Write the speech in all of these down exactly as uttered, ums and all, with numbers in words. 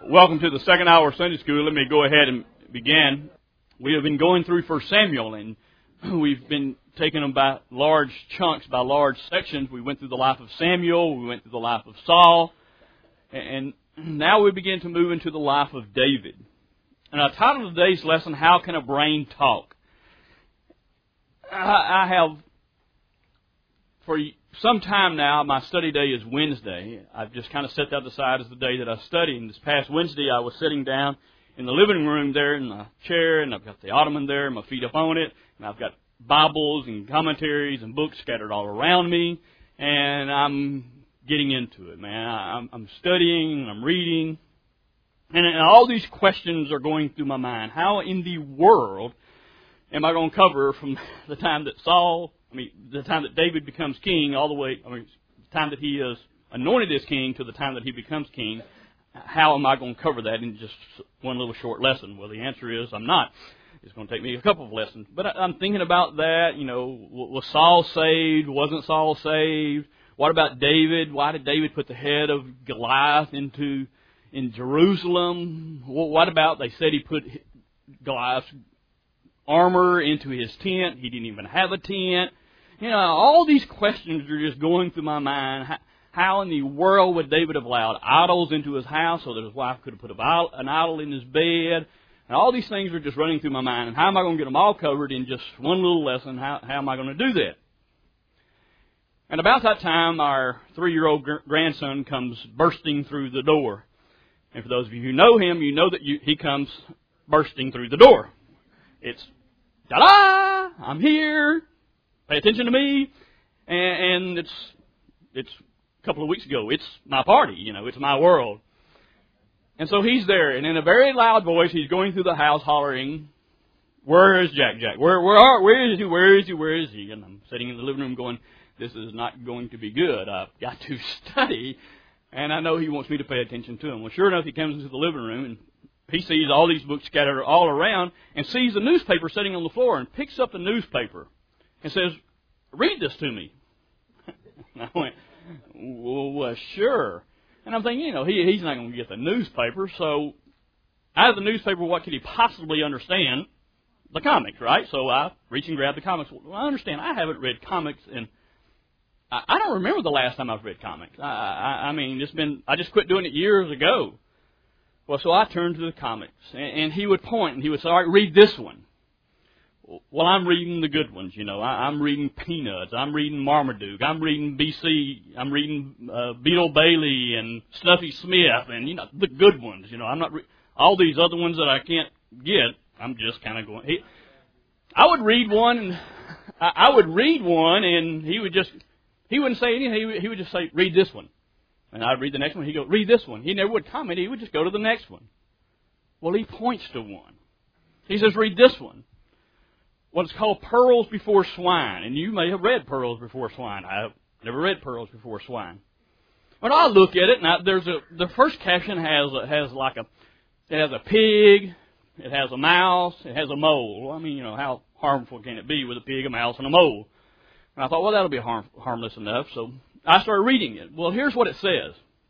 Welcome to the second hour of Sunday School. Let me go ahead and begin. We have been going through First Samuel, and we've been taking them by large chunks, by large sections. We went through the life of Samuel, we went through the life of Saul, and now we begin to move into the life of David. And I titled today's lesson, How Can a Brain Talk? I, I have, for some time now, my study day is Wednesday. I've just kind of set that aside as the day that I study. And this past Wednesday, I was sitting down in the living room there in the chair, and I've got the ottoman there, and my feet up on it, and I've got Bibles and commentaries and books scattered all around me, and I'm getting into it, man. I'm, I'm studying, and I'm reading, and, and all these questions are going through my mind. How in the world am I going to cover from the time that Saul, I mean, the time that David becomes king, all the way, I mean, the time that he is anointed as king to the time that he becomes king? How am I going to cover that in just one little short lesson? Well, the answer is I'm not. It's going to take me a couple of lessons. But I'm thinking about that, you know, was Saul saved? Wasn't Saul saved? What about David? Why did David put the head of Goliath into in Jerusalem? What about, they said he put Goliath's armor into his tent. He didn't even have a tent. You know, all these questions are just going through my mind. How, how in the world would David have allowed idols into his house so that his wife could have put an idol in his bed? And all these things are just running through my mind. And how am I going to get them all covered in just one little lesson? How, how am I going to do that? And about that time, our three-year-old gr- grandson comes bursting through the door. And for those of you who know him, you know that you, he comes bursting through the door. It's, ta-da! I'm here. Pay attention to me. And, and it's it's a couple of weeks ago. It's my party, you know. It's my world. And so he's there, and in a very loud voice, he's going through the house hollering, "Where is Jack Jack? Where where are where is he? Where is he? Where is he?" And I'm sitting in the living room going, this is not going to be good. I've got to study, and I know he wants me to pay attention to him. Well, sure enough, he comes into the living room, and he sees all these books scattered all around, and sees a newspaper sitting on the floor, and picks up the newspaper and says, "Read this to me." And I went, well, well, sure. And I'm thinking, you know, he he's not going to get the newspaper, so out of the newspaper, what could he possibly understand? The comics, right? So I reach and grab the comics. Well, I understand, I haven't read comics, and I, I don't remember the last time I've read comics. I, I, I mean, it's been, I just quit doing it years ago. Well, so I turned to the comics, and, and he would point, and he would say, "All right, read this one." Well, I'm reading the good ones, you know. I, I'm reading Peanuts. I'm reading Marmaduke. I'm reading B C. I'm reading uh, Beetle Bailey and Snuffy Smith, and you know the good ones. You know, I'm not re- all these other ones that I can't get. I'm just kind of going. He, I would read one, and I, I would read one, and he would just he wouldn't say anything. He would, he would just say, "Read this one," and I'd read the next one. He'd go, "Read this one." He never would comment. He would just go to the next one. Well, he points to one. He says, "Read this one." Well, it's called Pearls Before Swine, and you may have read Pearls Before Swine. I have never read Pearls Before Swine. When I look at it, now there's a the first caption has a, has like a it has a pig, it has a mouse, it has a mole. Well, I mean, you know, how harmful can it be with a pig, a mouse, and a mole? And I thought, well, that'll be harm, harmless enough. So I started reading it. Well, here's what it says.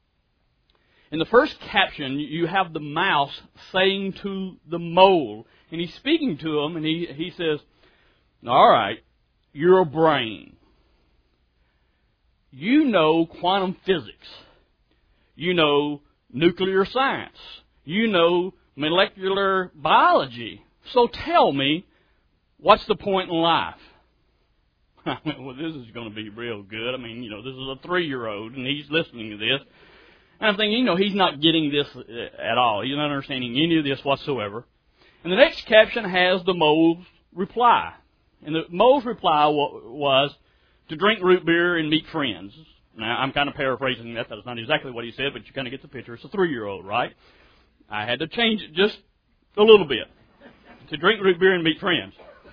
In the first caption, you have the mouse saying to the mole, and he's speaking to him, and he he says, "All right, you're a brain. You know quantum physics. You know nuclear science. You know molecular biology. So tell me, what's the point in life?" I went, well, this is going to be real good. I mean, you know, this is a three-year-old, and he's listening to this. And I'm thinking, you know, he's not getting this at all. He's not understanding any of this whatsoever. And the next caption has the mole's reply. And the mole's reply was to drink root beer and meet friends. Now, I'm kind of paraphrasing that. That's not exactly what he said, but you kind of get the picture. It's a three-year-old, right? I had to change it just a little bit. To drink root beer and meet friends.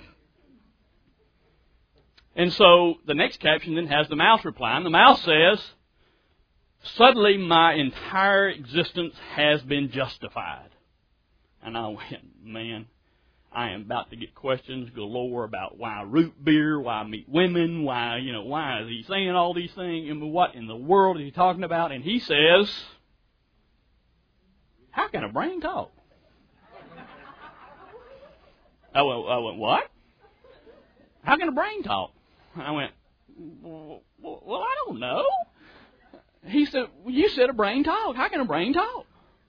And so the next caption then has the mouse reply. And the mouse says, "Suddenly my entire existence has been justified." And I went, man, I am about to get questions galore about why root beer, why meet women, why, you know, why is he saying all these things, and what in the world is he talking about? And he says, how can a brain talk? I went, I went, what? How can a brain talk? I went, well, I don't know. He said, well, you said a brain talk. How can a brain talk?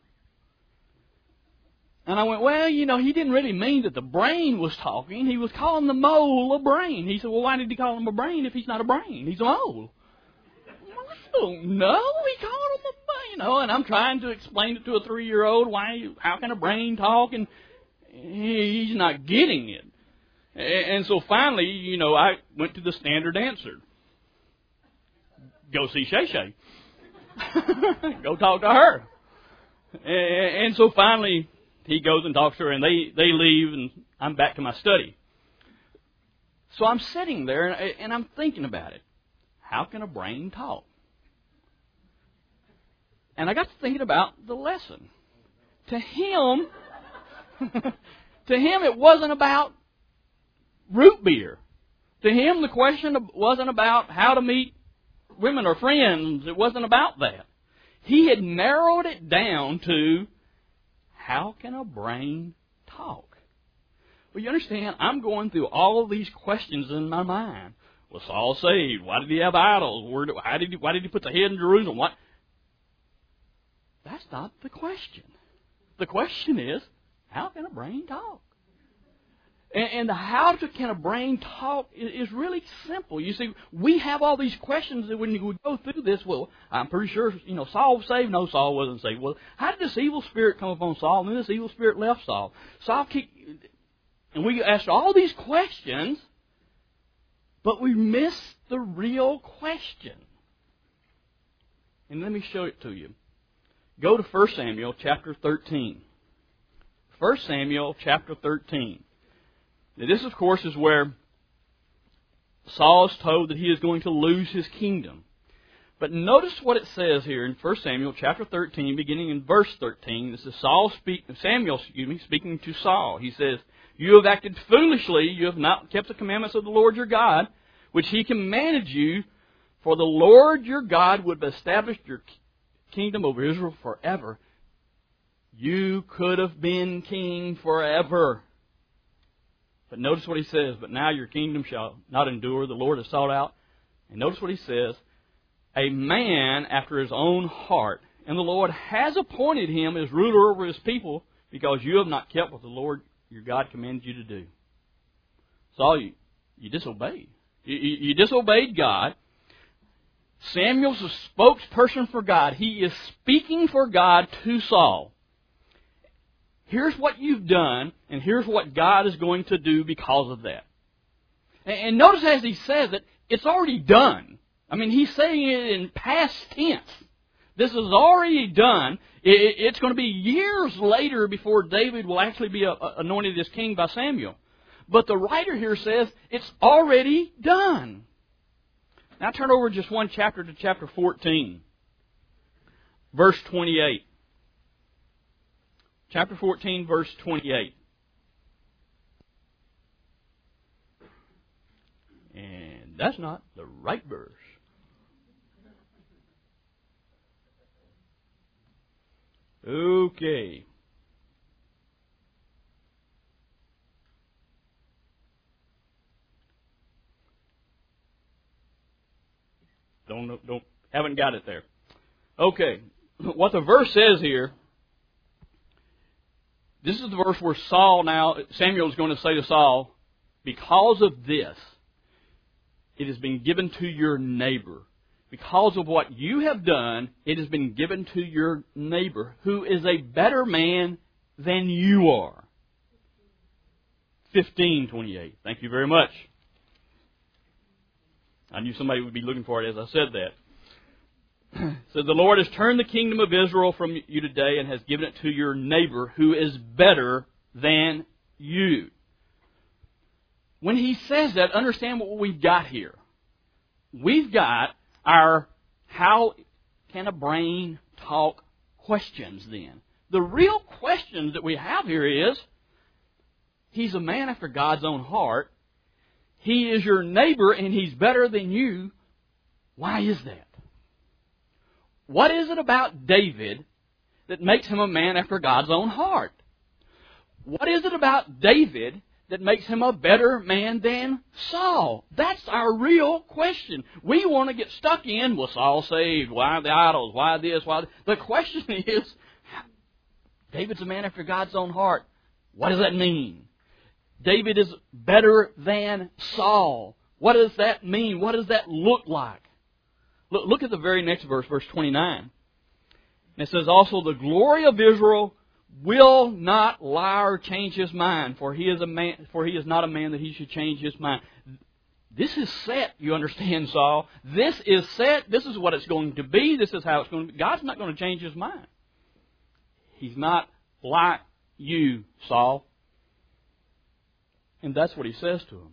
And I went, well, you know, he didn't really mean that the brain was talking. He was calling the mole a brain. He said, well, why did he call him a brain if he's not a brain? He's a mole. Well, I don't know. He called him a brain, you know, and I'm trying to explain it to a three-year-old. Why? How can a brain talk? And he's not getting it. And so finally, you know, I went to the standard answer. Go see Shay Shay. Go talk to her. And so finally, he goes and talks to her, and they, they leave, and I'm back to my study. So I'm sitting there, and I'm thinking about it. How can a brain talk? And I got to thinking about the lesson. To him, to him, it wasn't about root beer. To him, the question wasn't about how to meet women or friends. It wasn't about that. He had narrowed it down to, how can a brain talk? Well, you understand, I'm going through all of these questions in my mind. Was Saul saved? Why did he have idols? Where, how did he, why did he put the head in Jerusalem? What? That's not the question. The question is, how can a brain talk? And, and the how to can a brain talk is, is really simple. You see, we have all these questions that when we go through this, well, I'm pretty sure, you know, Saul was saved. No, Saul wasn't saved. Well, how did this evil spirit come upon Saul? And then this evil spirit left Saul. Saul kicked, and we asked all these questions, but we missed the real question. And let me show it to you. Go to First Samuel chapter thirteen. First Samuel chapter thirteen. Now, this, of course, is where Saul is told that he is going to lose his kingdom. But notice what it says here in First Samuel chapter thirteen, beginning in verse thirteen. This is Saul speak, Samuel, excuse me, speaking to Saul. He says, "You have acted foolishly. You have not kept the commandments of the Lord your God, which He commanded you. For the Lord your God would have established your kingdom over Israel forever. You could have been king forever." But notice what he says, "But now your kingdom shall not endure. The Lord has sought out." And notice what he says, "A man after his own heart. And the Lord has appointed him as ruler over his people, because you have not kept what the Lord your God commanded you to do." Saul, you, you disobeyed. You, you, you disobeyed God. Samuel's a spokesperson for God. He is speaking for God to Saul. Here's what you've done, and here's what God is going to do because of that. And, and notice as he says it, it's already done. I mean, he's saying it in past tense. This is already done. It, it's going to be years later before David will actually be a, a, anointed as king by Samuel. But the writer here says it's already done. Now turn over just one chapter to chapter fourteen, verse twenty-eight. Chapter fourteen, verse twenty-eight. And that's not the right verse. Okay. Don't, don't, haven't got it there. Okay. What the verse says here, this is the verse where Saul now, Samuel is going to say to Saul, "Because of this, it has been given to your neighbor. Because of what you have done, it has been given to your neighbor, who is a better man than you are." fifteen twenty-eight. Thank you very much. I knew somebody would be looking for it as I said that. So the Lord has turned the kingdom of Israel from you today and has given it to your neighbor, who is better than you. When he says that, understand what we've got here. We've got our how can a brain talk questions then. The real questions that we have here is, he's a man after God's own heart. He is your neighbor and he's better than you. Why is that? What is it about David that makes him a man after God's own heart? What is it about David that makes him a better man than Saul? That's our real question. We want to get stuck in, was Saul saved? Why the idols? Why this? Why? The question is, David's a man after God's own heart. What does that mean? David is better than Saul. What does that mean? What does that look like? Look, look at the very next verse, verse twenty-nine. And it says, also, the glory of Israel will not lie or change his mind, for he is a man, for he is not a man that he should change his mind. This is set, you understand, Saul. This is set. This is what it's going to be. This is how it's going to be. God's not going to change his mind. He's not like you, Saul. And that's what he says to him.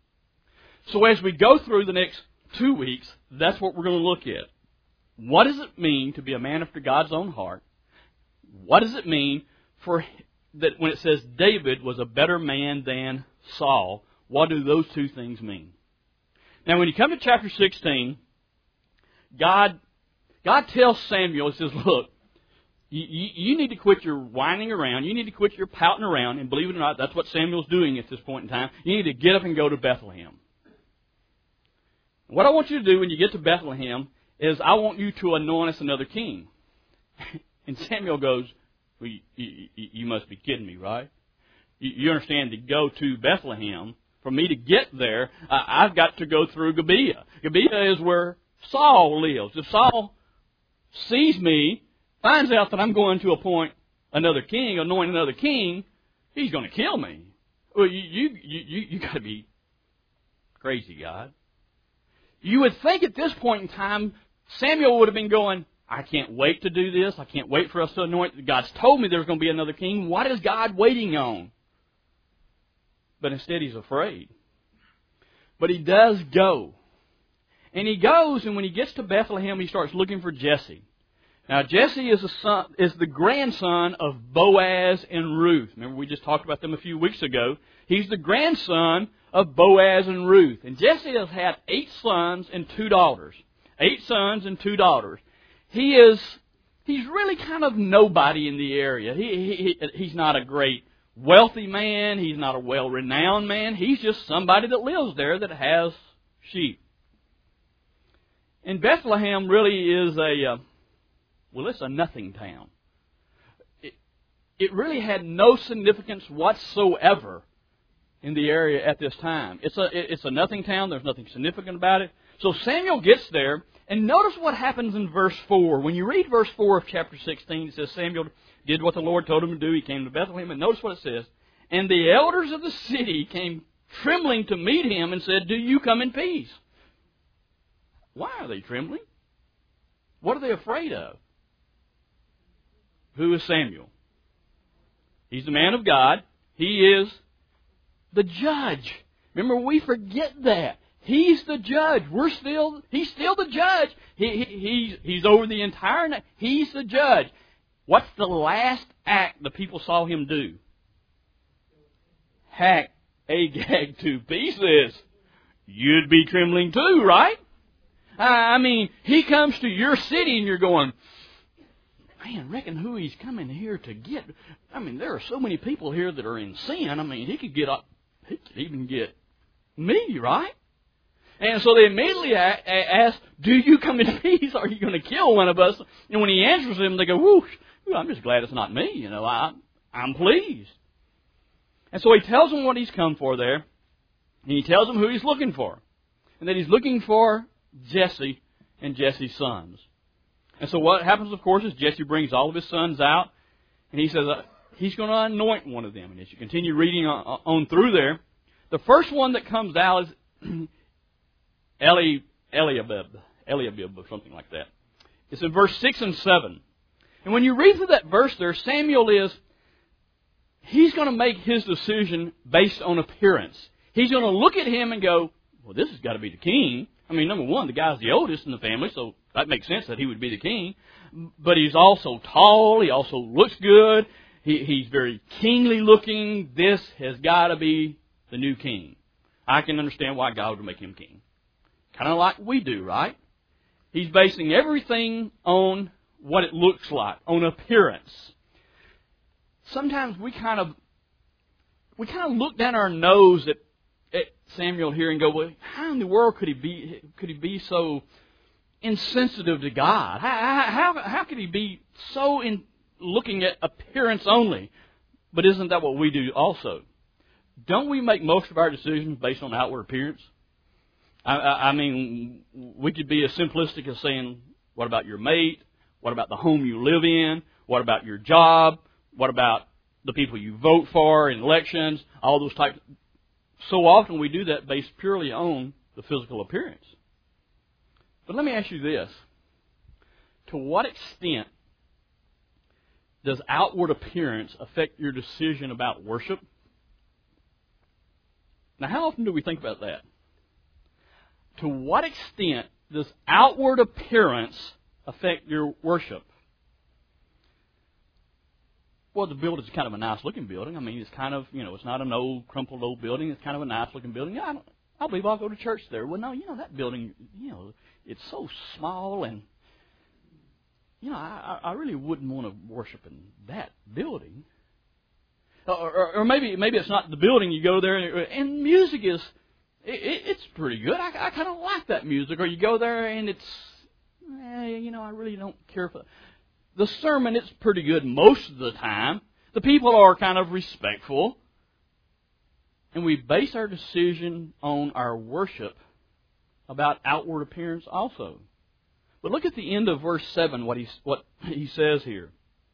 So as we go through the next two weeks, that's what we're going to look at. What does it mean to be a man after God's own heart? What does it mean for that when it says David was a better man than Saul? What do those two things mean? Now, when you come to chapter sixteen, God, God tells Samuel, He says, look, you, you, you need to quit your whining around. You need to quit your pouting around. And believe it or not, that's what Samuel's doing at this point in time. You need to get up and go to Bethlehem. What I want you to do when you get to Bethlehem is I want you to anoint us another king. And Samuel goes, well, you, you, you must be kidding me, right? You, you understand, to go to Bethlehem, for me to get there, uh, I've got to go through Gibeah. Gibeah is where Saul lives. If Saul sees me, finds out that I'm going to appoint another king, anoint another king, he's going to kill me. Well, you you you, you got to be crazy, God. You would think at this point in time, Samuel would have been going, I can't wait to do this. I can't wait for us to anoint. God's told me there's going to be another king. What is God waiting on? But instead he's afraid. But he does go. And he goes, and when he gets to Bethlehem, he starts looking for Jesse. Now, Jesse is, a son, is the grandson of Boaz and Ruth. Remember, we just talked about them a few weeks ago. He's the grandson of Boaz and Ruth. And Jesse has had eight sons and two daughters. Eight sons and two daughters. He is, he's really kind of nobody in the area. He, he He's not a great wealthy man. He's not a well-renowned man. He's just somebody that lives there that has sheep. And Bethlehem really is a, uh, well, it's a nothing town. It, it really had no significance whatsoever in the area at this time. It's a, it's a nothing town. There's nothing significant about it. So Samuel gets there, and notice what happens in verse four. When you read verse four of chapter sixteen, it says Samuel did what the Lord told him to do. He came to Bethlehem, and notice what it says. And the elders of the city came trembling to meet him and said, do you come in peace? Why are they trembling? What are they afraid of? Who is Samuel? He's the man of God. He is the judge. Remember, we forget that. He's the judge. We're still, he's still the judge. He, he, he's, he's over the entire night. He's the judge. What's the last act the people saw him do? Hack Agag to pieces. You'd be trembling too, right? I mean, he comes to your city and you're going, man, reckon who he's coming here to get. I mean, there are so many people here that are in sin. I mean, he could get up, he could even get me, right? And so they immediately ask, do you come in peace? Or are you going to kill one of us? And when he answers them, they go, whoosh, I'm just glad it's not me. You know, I, I'm pleased. And so he tells them what he's come for there. And he tells them who he's looking for. And that he's looking for Jesse and Jesse's sons. And so what happens, of course, is Jesse brings all of his sons out. And he says uh, he's going to anoint one of them. And as you continue reading on, on through there, the first one that comes out is Eli, Eliabib, Eliabib or something like that. It's in verse six and seven. And when you read through that verse there, Samuel is, he's going to make his decision based on appearance. He's going to look at him and go, well, this has got to be the king. I mean, number one, the guy's the oldest in the family, so that makes sense that he would be the king. But he's also tall. He also looks good. He, he's very kingly looking. This has got to be the new king. I can understand why God would make him king. Kind of like we do, right? He's basing everything on what it looks like on appearance. Sometimes we kind of we kind of look down our nose at, at Samuel here and go, well, how in the world could he be could he be so insensitive to God? How how, how could he be so in looking at appearance only? But isn't that what we do also? Don't we make most of our decisions based on outward appearance? I, I, I mean, we could be as simplistic as saying, what about your mate? What about the home you live in? What about your job? What about the people you vote for in elections? All those types. So often we do that based purely on the physical appearance. But let me ask you this. To what extent does outward appearance affect your decision about worship? Now, how often do we think about that? To what extent does outward appearance affect your worship? Well, the building's kind of a nice-looking building. I mean, it's kind of, you know, it's not an old, crumpled old building. It's kind of a nice-looking building. Yeah, I, don't, I believe I'll go to church there. Well, no, you know, that building, you know, it's so small and, you know, I, I really wouldn't want to worship in that building. Or, or, or maybe maybe it's not the building. You go there and, and music is, it, it's pretty good. I, I kind of like that music. Or you go there and it's, eh, you know, I really don't care for the sermon. It's pretty good most of the time. The people are kind of respectful. And we base our decision on our worship about outward appearance also. But look at the end of verse seven, what he, what he says here.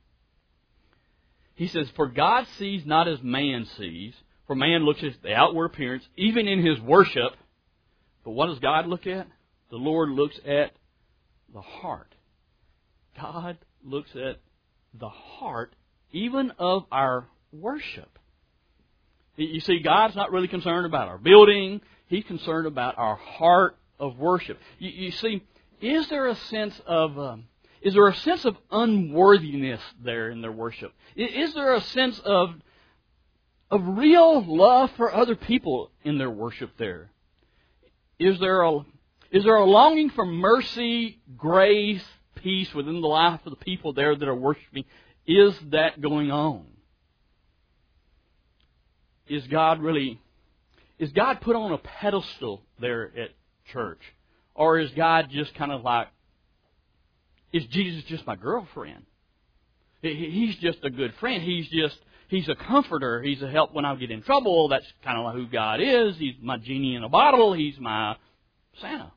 He says, for God sees not as man sees, for man looks at the outward appearance, even in his worship. But what does God look at? The Lord looks at the heart. God looks at the heart, even of our worship. You see, God's not really concerned about our building. He's concerned about our heart of worship. You, you see, is there a sense of... Um, Is there a sense of unworthiness there in their worship? Is there a sense of, of real love for other people in their worship there? Is there a, is there a longing for mercy, grace, peace within the life of the people there that are worshiping? Is that going on? Is God really, is God put on a pedestal there at church? Or is God just kind of like, is Jesus just my girlfriend? He's just a good friend. He's just, he's a comforter. He's a help when I get in trouble. That's kind of who God is. He's my genie in a bottle. He's my Santa.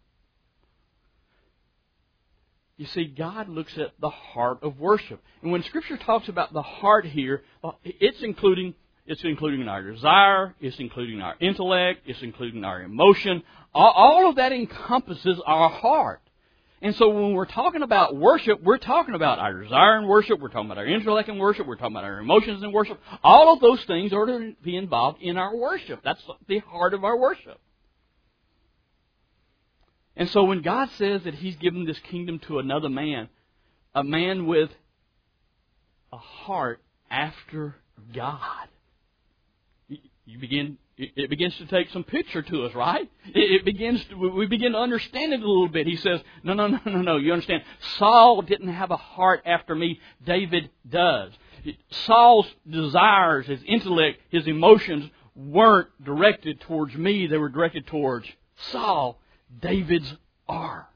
You see, God looks at the heart of worship. And when Scripture talks about the heart here, it's including, it's including our desire, it's including our intellect, it's including our emotion. All of that encompasses our heart. And so when we're talking about worship, we're talking about our desire in worship, we're talking about our intellect in worship, we're talking about our emotions in worship. All of those things are to be involved in our worship. That's the heart of our worship. And so when God says that He's given this kingdom to another man, a man with a heart after God, you begin... It begins to take some picture to us, right? It begins to, we begin to understand it a little bit. He says, no, no, no, no, no. You understand, Saul didn't have a heart after me. David does. Saul's desires, his intellect, his emotions weren't directed towards me. They were directed towards Saul. David's are.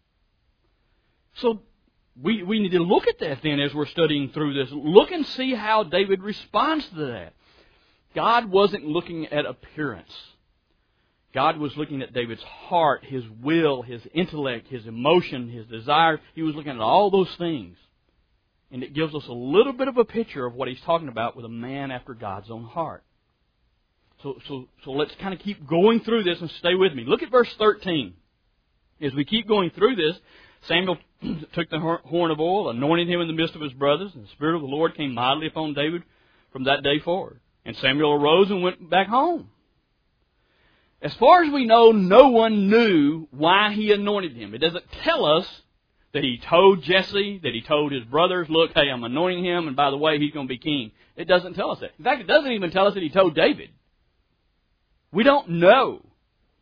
So we, we need to look at that then as we're studying through this. Look and see how David responds to that. God wasn't looking at appearance. God was looking at David's heart, his will, his intellect, his emotion, his desire. He was looking at all those things. And it gives us a little bit of a picture of what he's talking about with a man after God's own heart. So, so, so let's kind of keep going through this and stay with me. Look at verse thirteen. As we keep going through this, Samuel took the horn of oil, anointed him in the midst of his brothers, and the Spirit of the Lord came mightily upon David from that day forward. And Samuel arose and went back home. As far as we know, no one knew why he anointed him. It doesn't tell us that he told Jesse, that he told his brothers, look, hey, I'm anointing him, and by the way, he's going to be king. It doesn't tell us that. In fact, it doesn't even tell us that he told David. We don't know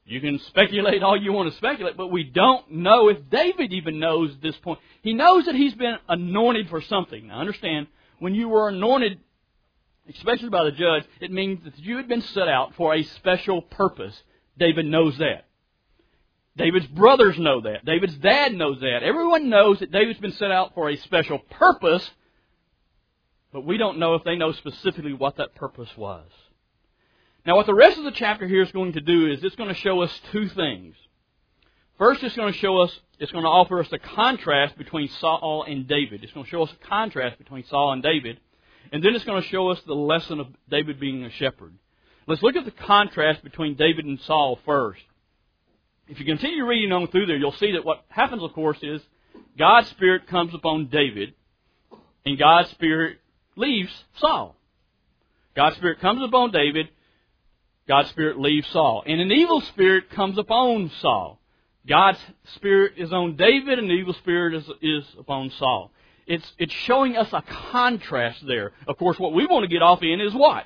You can speculate all you want to speculate, but we don't know if David even knows at this point. He knows that he's been anointed for something. Now understand, when you were anointed, especially by the judge, it means that you had been set out for a special purpose. David knows that. David's brothers know that. David's dad knows that. Everyone knows that David's been set out for a special purpose, but we don't know if they know specifically what that purpose was. Now, what the rest of the chapter here is going to do is it's going to show us two things. First, it's going to show us, it's going to offer us a contrast between Saul and David. It's going to show us a contrast between Saul and David. And then it's going to show us the lesson of David being a shepherd. Let's look at the contrast between David and Saul first. If you continue reading on through there, you'll see that what happens, of course, is God's Spirit comes upon David, and God's Spirit leaves Saul. God's Spirit comes upon David, God's Spirit leaves Saul. And an evil spirit comes upon Saul. God's Spirit is on David, and the evil spirit is, is upon Saul. It's, it's showing us a contrast there. Of course, what we want to get off in is what?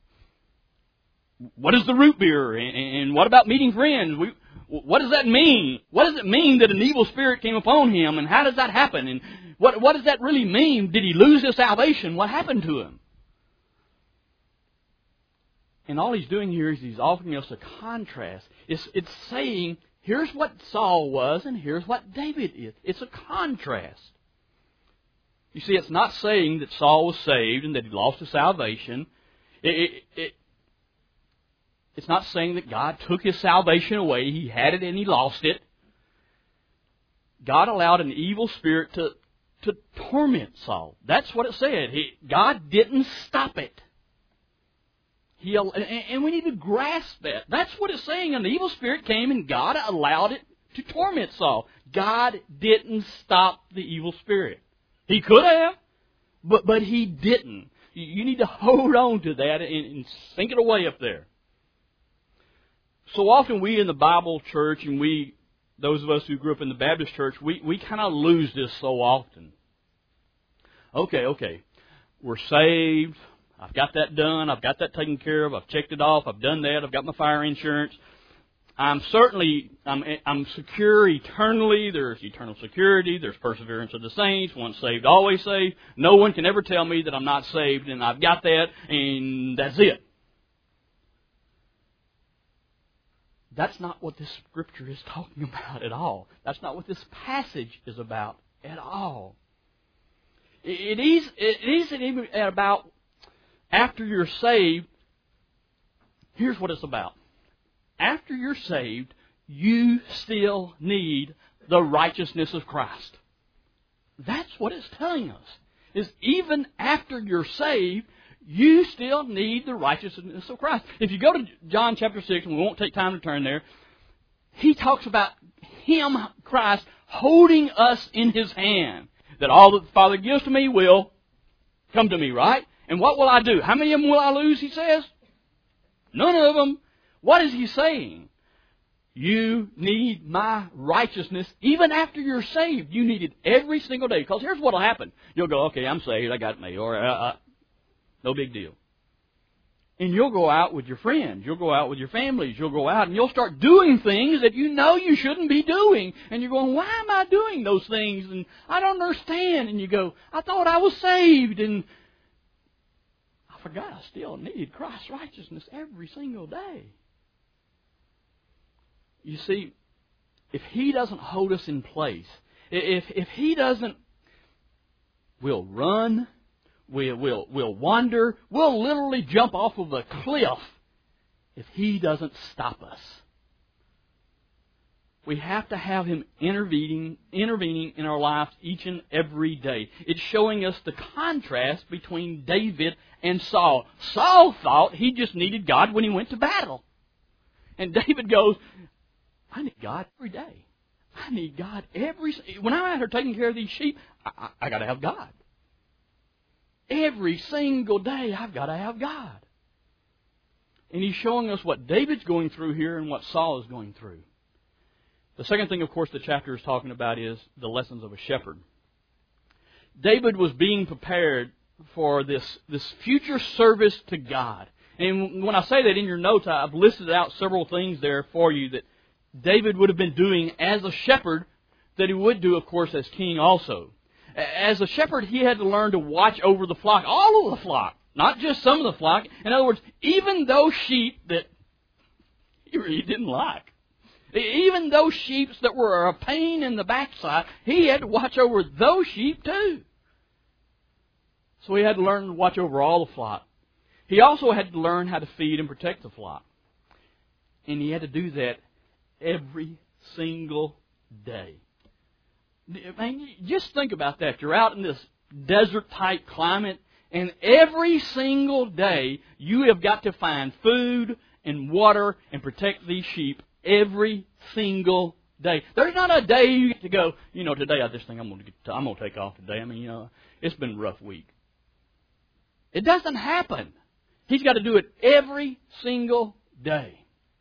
What is the root beer? And, and what about meeting friends? We, what does that mean? What does it mean that an evil spirit came upon him? And how does that happen? And what, what does that really mean? Did he lose his salvation? What happened to him? And all he's doing here is he's offering us a contrast. It's, it's saying, here's what Saul was and here's what David is. It's a contrast. You see, it's not saying that Saul was saved and that he lost his salvation. It, it, it, it's not saying that God took his salvation away. He had it and he lost it. God allowed an evil spirit to, to torment Saul. That's what it said. He, God didn't stop it. He, and we need to grasp that. That's what it's saying. An evil spirit came and God allowed it to torment Saul. God didn't stop the evil spirit. He could have, but, but He didn't. You need to hold on to that and, and sink it away up there. So often we in the Bible church, and we, those of us who grew up in the Baptist church, we, we kind of lose this so often. Okay, okay. We're saved. I've got that done. I've got that taken care of. I've checked it off. I've done that. I've got my fire insurance. I'm certainly, I'm, I'm secure eternally. There's eternal security. There's perseverance of the saints. Once saved, always saved. No one can ever tell me that I'm not saved, and I've got that, and that's it. That's not what this scripture is talking about at all. That's not what this passage is about at all. It is, it isn't even about after you're saved. Here's what it's about. After you're saved, you still need the righteousness of Christ. That's what it's telling us. Is even after you're saved, you still need the righteousness of Christ. If you go to John chapter six, and we won't take time to turn there, he talks about Him, Christ, holding us in His hand. That all that the Father gives to me will come to me, right? And what will I do? How many of them will I lose, he says? None of them. What is he saying? You need my righteousness even after you're saved. You need it every single day. Because here's what will happen. You'll go, okay, I'm saved, I got me. Or, uh, uh, no big deal. And you'll go out with your friends. You'll go out with your families. You'll go out and you'll start doing things that you know you shouldn't be doing. And you're going, why am I doing those things? And I don't understand. And you go, I thought I was saved. And I forgot I still needed Christ's righteousness every single day. You see, if He doesn't hold us in place, if if He doesn't, we'll run, we'll, we'll, we'll wander, we'll literally jump off of a cliff if He doesn't stop us. We have to have Him intervening, intervening in our lives each and every day. It's showing us the contrast between David and Saul. Saul thought he just needed God when he went to battle. And David goes, I need God every day. I need God every... When I'm out here taking care of these sheep, I, I, I got to have God. Every single day, I've got to have God. And he's showing us what David's going through here and what Saul is going through. The second thing, of course, the chapter is talking about is the lessons of a shepherd. David was being prepared for this, this future service to God. And when I say that in your notes, I've listed out several things there for you that David would have been doing as a shepherd that he would do, of course, as king also. As a shepherd, he had to learn to watch over the flock, all of the flock, not just some of the flock. In other words, even those sheep that he really didn't like, even those sheep that were a pain in the backside, he had to watch over those sheep too. So he had to learn to watch over all the flock. He also had to learn how to feed and protect the flock. And he had to do that every single day. I mean, just think about that. You're out in this desert-type climate, and every single day you have got to find food and water and protect these sheep every single day. There's not a day you get to go, you know, today I just think I'm going to get to, I'm going to take off today. I mean, you know, it's been a rough week. It doesn't happen. He's got to do it every single day.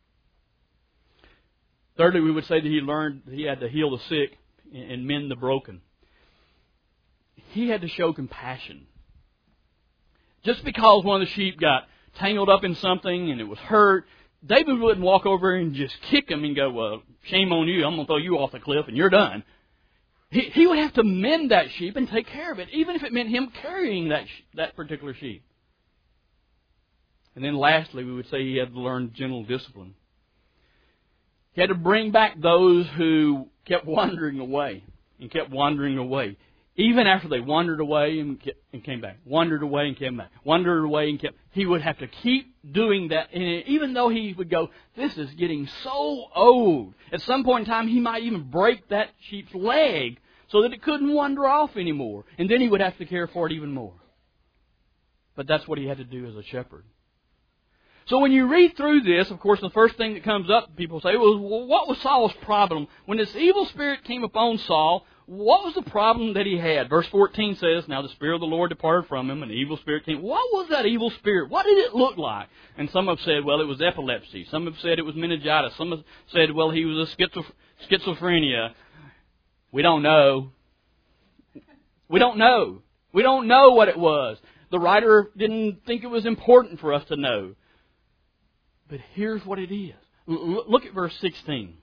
Thirdly, we would say that he learned that he had to heal the sick and mend the broken. He had to show compassion. Just because one of the sheep got tangled up in something and it was hurt, David wouldn't walk over and just kick him and go, well, shame on you, I'm going to throw you off the cliff and you're done. He, he would have to mend that sheep and take care of it, even if it meant him carrying that, that particular sheep. And then lastly, we would say he had to learn gentle discipline. He had to bring back those who kept wandering away and kept wandering away. Even after they wandered away and, kept, and came back. Wandered away and came back. Wandered away and kept... He would have to keep doing that. And even though he would go, this is getting so old. At some point in time, he might even break that sheep's leg so that it couldn't wander off anymore. And then he would have to care for it even more. But that's what he had to do as a shepherd. So when you read through this, of course, the first thing that comes up, people say, well, what was Saul's problem? When this evil spirit came upon Saul, what was the problem that he had? Verse fourteen says, now the Spirit of the Lord departed from him, and the evil spirit came. What was that evil spirit? What did it look like? And some have said, well, it was epilepsy. Some have said it was meningitis. Some have said, well, he was a schizo- schizophrenia. We don't know. We don't know. We don't know what it was. The writer didn't think it was important for us to know. But here's what it is. Look at verse sixteen.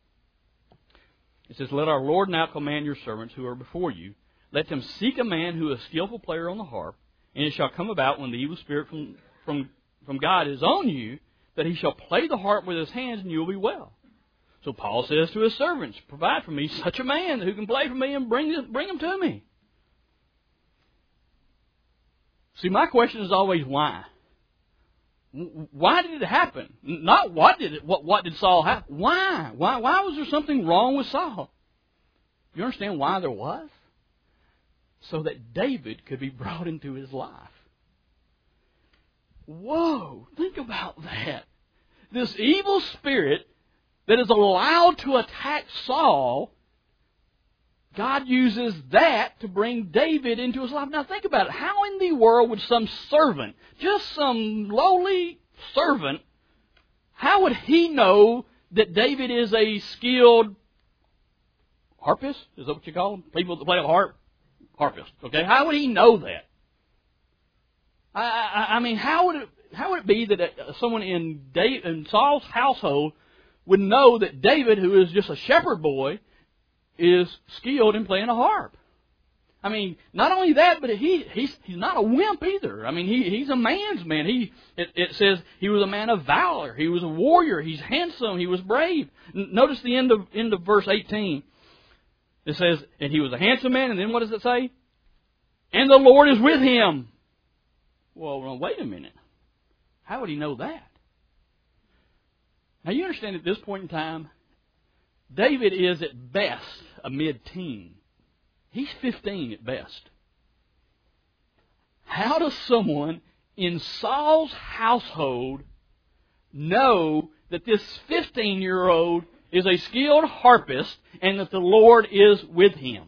It says, let our Lord now command your servants who are before you. Let them seek a man who is a skillful player on the harp. And it shall come about when the evil spirit from, from, from God is on you, that he shall play the harp with his hands and you will be well. So Paul says to his servants, provide for me such a man who can play for me and bring, bring him to me. See, my question is always why. Why did it happen? Not what did it, what, what did Saul have? Why? Why? Why was there something wrong with Saul? You understand why there was? So that David could be brought into his life. Whoa! Think about that. This evil spirit that is allowed to attack Saul, God uses that to bring David into his life. Now think about it. How in the world would some servant, just some lowly servant, how would he know that David is a skilled harpist? Is that what you call them? People that play a harp? Harpist. Okay? How would he know that? I, I, I mean, how would it, how would it be that someone in, David, in Saul's household would know that David, who is just a shepherd boy, is skilled in playing a harp? I mean, not only that, but he he's he's not a wimp either. I mean, he he's a man's man. He it, it says he was a man of valor. He was a warrior. He's handsome. He was brave. Notice the end of end of verse eighteen. It says, and he was a handsome man. And then what does it say? And the Lord is with him. Well, well, wait a minute. How would he know that? Now you understand at this point in time, David is at best a mid-teen. He's fifteen at best. How does someone in Saul's household know that this fifteen-year-old is a skilled harpist and that the Lord is with him?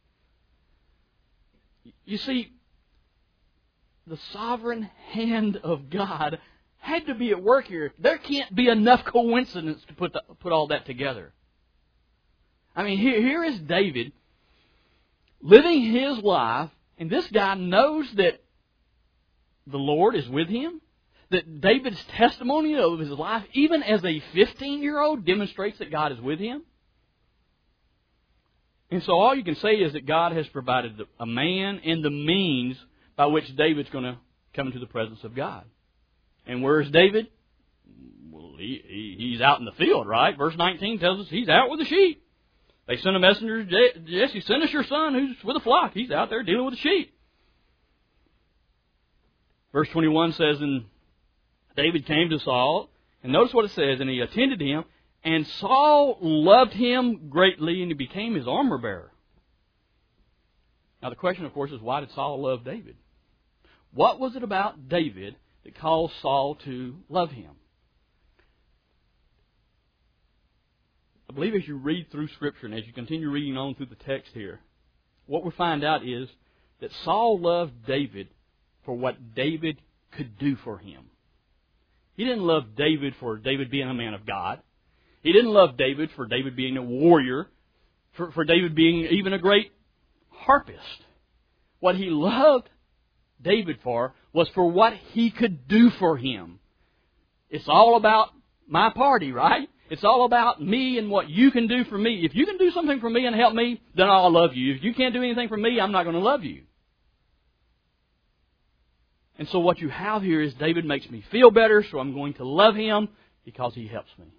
You see, the sovereign hand of God had to be at work here. There can't be enough coincidence to put the, put all that together. I mean, here, here is David living his life, and this guy knows that the Lord is with him. that David's testimony of his life, even as a fifteen-year-old, demonstrates that God is with him. And so all you can say is that God has provided a man and the means by which David's going to come into the presence of God. And where is David? Well, he, he, he's out in the field, right? Verse nineteen tells us he's out with the sheep. They sent a messenger, Jesse, send us your son who's with the flock. He's out there dealing with the sheep. Verse twenty-one says, and David came to Saul, and notice what it says, and he attended him, and Saul loved him greatly, and he became his armor bearer. Now the question, of course, is why did Saul love David? What was it about David that caused Saul to love him? I believe as you read through Scripture and as you continue reading on through the text here, what we find out is that Saul loved David for what David could do for him. He didn't love David for David being a man of God. He didn't love David for David being a warrior, for, for David being even a great harpist. What he loved David for was for what he could do for him. It's all about my party, right? It's all about me and what you can do for me. If you can do something for me and help me, then I'll love you. If you can't do anything for me, I'm not going to love you. And so what you have here is David makes me feel better, so I'm going to love him because he helps me.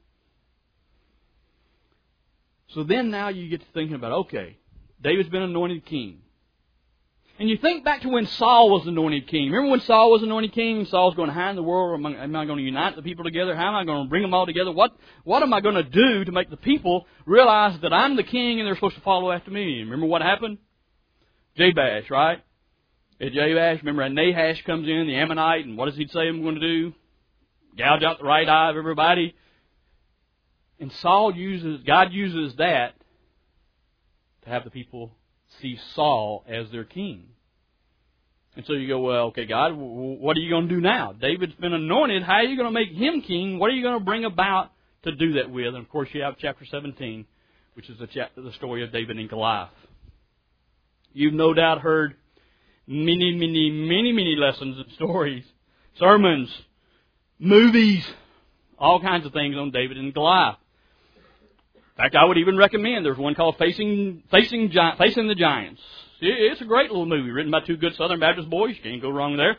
So then now you get to thinking about, okay, David's been anointed king. And you think back to when Saul was anointed king. Remember when Saul was anointed king? Saul's going, how in the world am I, am I going to unite the people together? How am I going to bring them all together? What, what am I going to do to make the people realize that I'm the king and they're supposed to follow after me? Remember what happened? Jabez, right? At Jabez, remember Nahash comes in, the Ammonite, and what does he say I'm going to do? Gouge out the right eye of everybody. And Saul uses, God uses that to have the people see Saul as their king. And so you go, well, okay, God, what are you going to do now? David's been anointed. How are you going to make him king? What are you going to bring about to do that with? And of course, you have chapter seventeen, which is the chapter, the story of David and Goliath. You've no doubt heard many, many, many, many lessons and stories, sermons, movies, all kinds of things on David and Goliath. In fact, I would even recommend, there's one called Facing Facing Gi- Facing the Giants. It's a great little movie written by two good Southern Baptist boys. You can't go wrong there.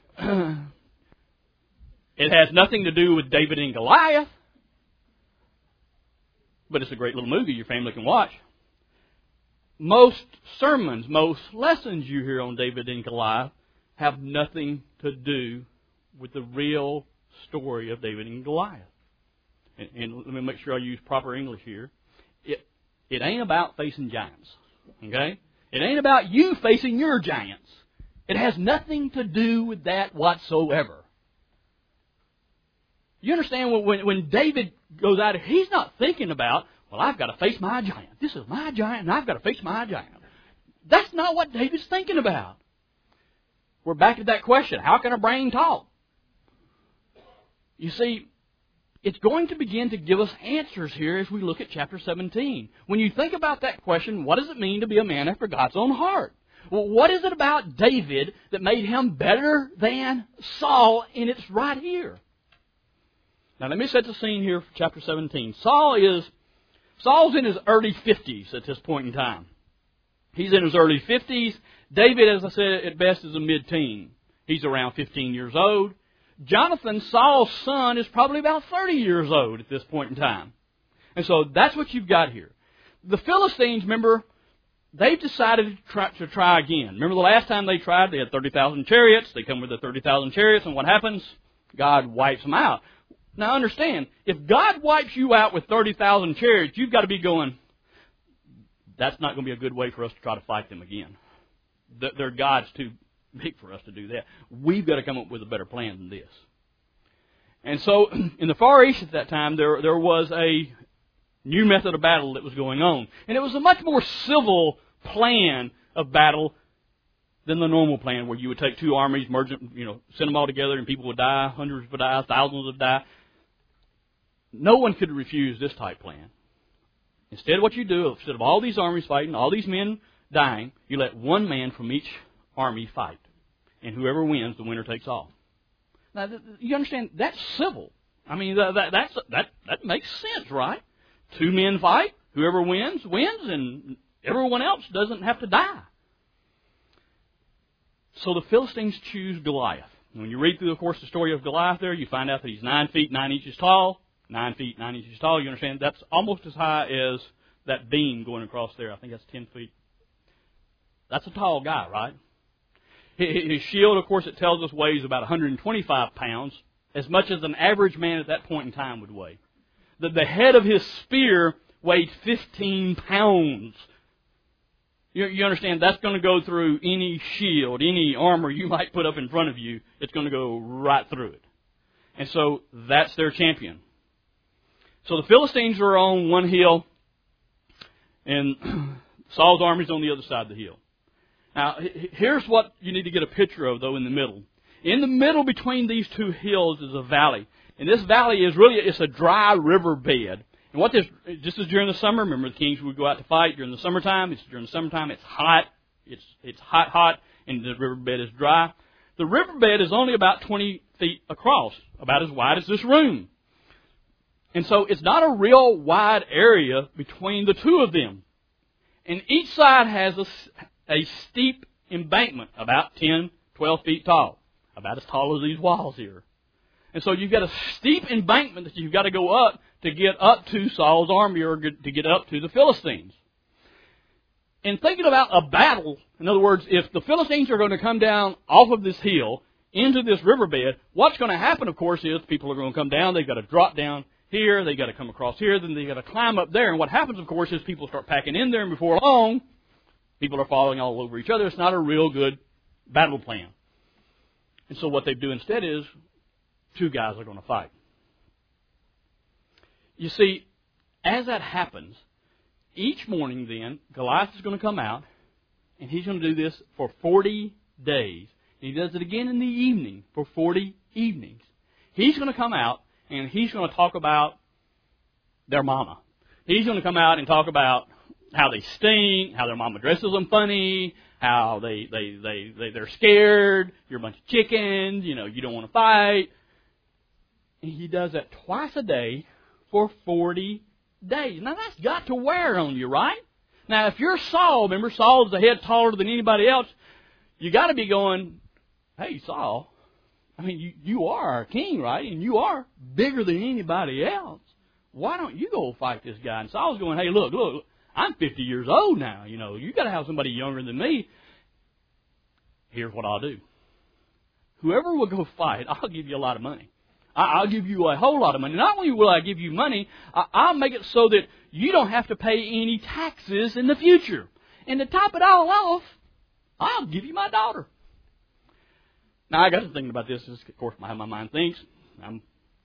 It has nothing to do with David and Goliath, but it's a great little movie your family can watch. Most sermons, most lessons you hear on David and Goliath have nothing to do with the real story of David and Goliath. And, and let me make sure I use proper English here. It it ain't about facing giants, okay? It ain't about you facing your giants. It has nothing to do with that whatsoever. You understand when when, when David goes out, he's not thinking about, well, I've got to face my giant. This is my giant, and I've got to face my giant. That's not what David's thinking about. We're back to that question: how can a brain talk? You see, it's going to begin to give us answers here as we look at chapter seventeen. When you think about that question, what does it mean to be a man after God's own heart? Well, what is it about David that made him better than Saul? And it's right here. Now, let me set the scene here for chapter seventeen. Saul is, Saul's in his early fifties at this point in time. He's in his early fifties. David, as I said, at best is a mid-teen. He's around fifteen years old. Jonathan, Saul's son, is probably about thirty years old at this point in time. And so that's what you've got here. The Philistines, remember, they've decided to try, to try again. Remember the last time they tried, they had thirty thousand chariots. They come with the thirty thousand chariots, and what happens? God wipes them out. Now understand, if God wipes you out with thirty thousand chariots, you've got to be going, that's not going to be a good way for us to try to fight them again. Their God's too big for us to do that. We've got to come up with a better plan than this. And so, in the Far East at that time, there there was a new method of battle that was going on. And it was a much more civil plan of battle than the normal plan, where you would take two armies, merge them, you know, send them all together, and people would die, hundreds would die, thousands would die. No one could refuse this type plan. Instead, what you do, instead of all these armies fighting, all these men dying, you let one man from each army fight. And whoever wins, the winner takes all. Now, you understand, that's civil. I mean, that, that, that's, that, that makes sense, right? Two men fight. Whoever wins, wins, and everyone else doesn't have to die. So the Philistines choose Goliath. When you read through, of course, the story of Goliath there, you find out that he's nine feet, nine inches tall. Nine feet, nine inches tall. You understand? That's almost as high as that beam going across there. I think that's ten feet. That's a tall guy, right? His shield, of course, it tells us weighs about one hundred twenty-five pounds, as much as an average man at that point in time would weigh. The, the head of his spear weighed fifteen pounds. You, you understand? That's going to go through any shield, any armor you might put up in front of you. It's going to go right through it. And so that's their champion. So the Philistines are on one hill, and Saul's army's on the other side of the hill. Now, here's what you need to get a picture of, though, in the middle. In the middle between these two hills is a valley. And this valley is really, it's a dry river bed. And what this, this is during the summer. Remember, the kings would go out to fight during the summertime. It's during the summertime. It's hot. It's, it's hot, hot, and the riverbed is dry. The riverbed is only about twenty feet across, about as wide as this room. And so it's not a real wide area between the two of them. And each side has a, a steep embankment, about ten, twelve feet tall, about as tall as these walls here. And so you've got a steep embankment that you've got to go up to get up to Saul's army or to get up to the Philistines. In thinking about a battle, in other words, if the Philistines are going to come down off of this hill into this riverbed, what's going to happen, of course, is people are going to come down, they've got to drop down here, they got to come across here, then they got to climb up there. And what happens, of course, is people start packing in there, and before long, people are falling all over each other. It's not a real good battle plan. And so what they do instead is two guys are going to fight. You see, as that happens, each morning then, Goliath is going to come out, and he's going to do this for forty days. And he does it again in the evening for forty evenings. He's going to come out, and he's going to talk about their mama. He's going to come out and talk about how they stink, how their mama dresses them funny, how they, they, they, they, they're scared, you're a bunch of chickens, you know, you don't want to fight. And he does that twice a day for forty days. Now, that's got to wear on you, right? Now, if you're Saul, remember, Saul's a head taller than anybody else, you got to be going, hey, Saul, I mean, you, you are our king, right? And you are bigger than anybody else. Why don't you go fight this guy? And Saul's going, hey, look, look, I'm fifty years old now. You know, you got to have somebody younger than me. Here's what I'll do. Whoever will go fight, I'll give you a lot of money. I'll give you a whole lot of money. Not only will I give you money, I'll make it so that you don't have to pay any taxes in the future. And to top it all off, I'll give you my daughter. Now, I got to thinking about this. This is, of course, how my mind thinks. I'm,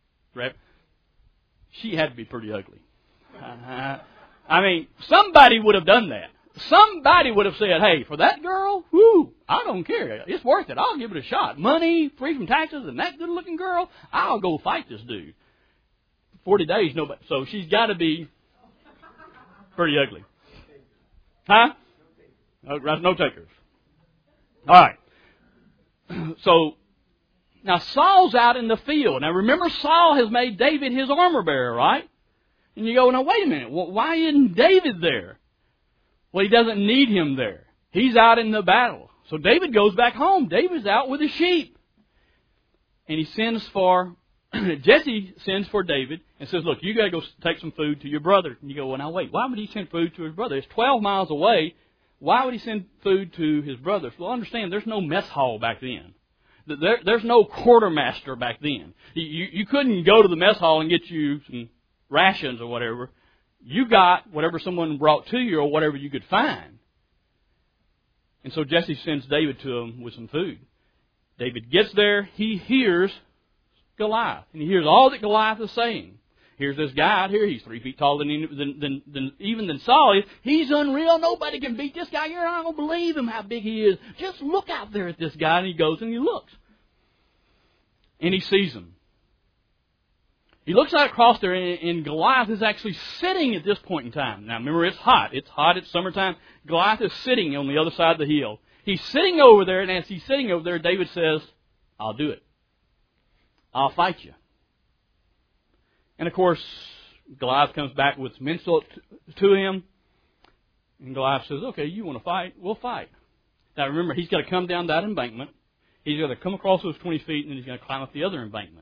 she had to be pretty ugly. Uh, I mean, somebody would have done that. Somebody would have said, hey, for that girl, whoo, I don't care. It's worth it. I'll give it a shot. Money, free from taxes, and that good-looking girl, I'll go fight this dude. Forty days, nobody. So she's got to be pretty ugly. Huh? No, no takers. All right. So, now Saul's out in the field. Now remember, Saul has made David his armor bearer, right? And you go, now wait a minute. Well, why isn't David there? Well, he doesn't need him there. He's out in the battle. So David goes back home. David's out with his sheep. And he sends for, Jesse sends for David and says, look, you got to go take some food to your brother. And you go, well, now wait, why would he send food to his brother? It's twelve miles away. Why would he send food to his brother? Well, understand, there's no mess hall back then. There, there's no quartermaster back then. You, you couldn't go to the mess hall and get you some rations or whatever. You got whatever someone brought to you or whatever you could find. And so Jesse sends David to him with some food. David gets there. He hears Goliath. And he hears all that Goliath is saying. Here's this guy out here. He's three feet taller than, than, than, than even than Saul is. He's unreal. Nobody can beat this guy. You're not going to believe him how big he is. Just look out there at this guy. And he goes and he looks. And he sees him. He looks out across there, and Goliath is actually sitting at this point in time. Now, remember, it's hot. It's hot. It's summertime. Goliath is sitting on the other side of the hill. He's sitting over there, and as he's sitting over there, David says, I'll do it. I'll fight you. And of course, Goliath comes back with some insult to him. And Goliath says, okay, you want to fight? We'll fight. Now remember, he's got to come down that embankment. He's got to come across those twenty feet, and then he's going to climb up the other embankment.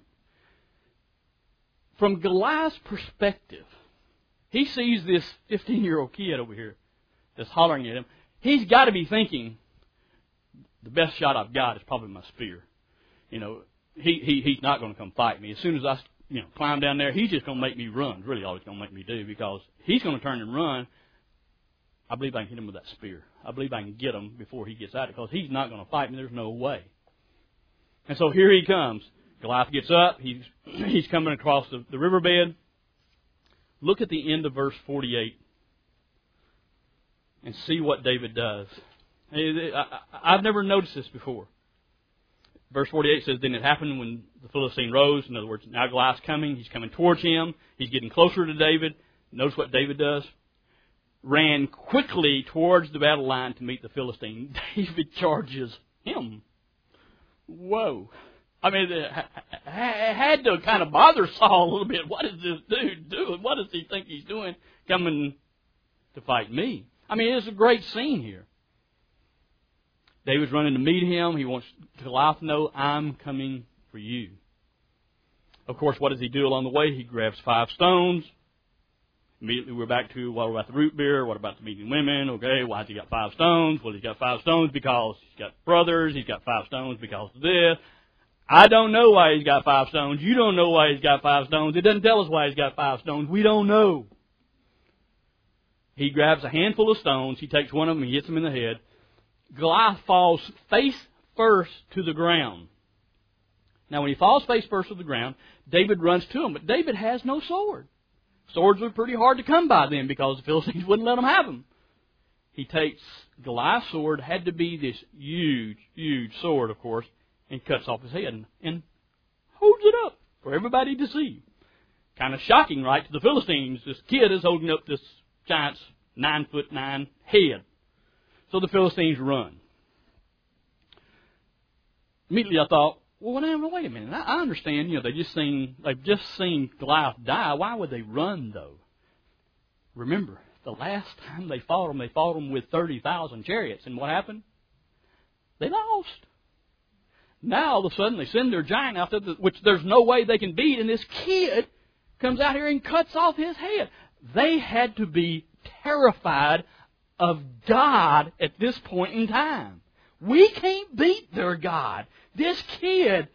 From Goliath's perspective, he sees this fifteen-year-old kid over here that's hollering at him. He's got to be thinking, the best shot I've got is probably my spear. You know, he, he he's not going to come fight me. As soon as I you know climb down there, he's just going to make me run. Really all he's going to make me do, because he's going to turn and run. I believe I can hit him with that spear. I believe I can get him before he gets out, because he's not going to fight me. There's no way. And so here he comes. Goliath gets up. He's he's coming across the, the riverbed. Look at the end of verse forty-eight and see what David does. I've never noticed this before. Verse forty-eight says, then it happened when the Philistine rose. In other words, now Goliath's coming. He's coming towards him. He's getting closer to David. Notice what David does. Ran quickly towards the battle line to meet the Philistine. David charges him. Whoa. I mean, it had to kind of bother Saul a little bit. What is this dude doing? What does he think he's doing coming to fight me? I mean, it's a great scene here. David's running to meet him. He wants Goliath to know, I'm coming for you. Of course, what does he do along the way? He grabs five stones. Immediately we're back to, what about the root beer? What about the meeting women? Okay, why has he got five stones? Well, he's got five stones because he's got brothers. He's got five stones because of this. I don't know why he's got five stones. You don't know why he's got five stones. It doesn't tell us why he's got five stones. We don't know. He grabs a handful of stones. He takes one of them and hits him in the head. Goliath falls face first to the ground. Now, when he falls face first to the ground, David runs to him. But David has no sword. Swords were pretty hard to come by then because the Philistines wouldn't let him have them. He takes Goliath's sword, had to be this huge, huge sword, of course, and cuts off his head and, and holds it up for everybody to see. Kind of shocking, right, to the Philistines. This kid is holding up this giant's nine foot nine head. So the Philistines run. Immediately I thought, well, wait a minute. I understand, you know, they just seen, they've just seen Goliath die. Why would they run, though? Remember, the last time they fought him, they fought him with thirty thousand chariots. And what happened? They lost. Now, all of a sudden, they send their giant out there, which there's no way they can beat, and this kid comes out here and cuts off his head. They had to be terrified of God at this point in time. We can't beat their God. This kid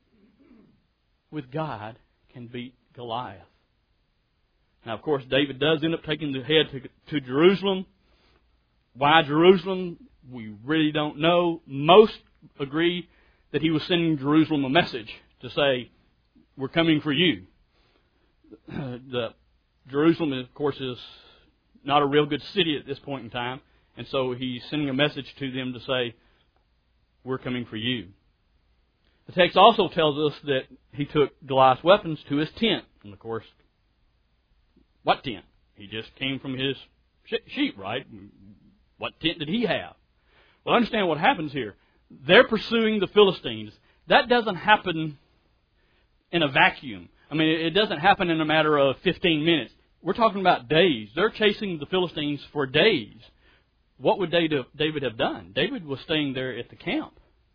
with God can beat Goliath. Now, of course, David does end up taking the head to, to Jerusalem. Why Jerusalem? We really don't know. Most agree that he was sending Jerusalem a message to say, we're coming for you. The Jerusalem, of course, is not a real good city at this point in time. And so he's sending a message to them to say, we're coming for you. The text also tells us that he took Goliath's weapons to his tent. And of course, what tent? He just came from his sheep, right? What tent did he have? Well, understand what happens here. They're pursuing the Philistines. That doesn't happen in a vacuum. I mean, it doesn't happen in a matter of fifteen minutes. We're talking about days. They're chasing the Philistines for days. What would David have done? David was staying there at the camp.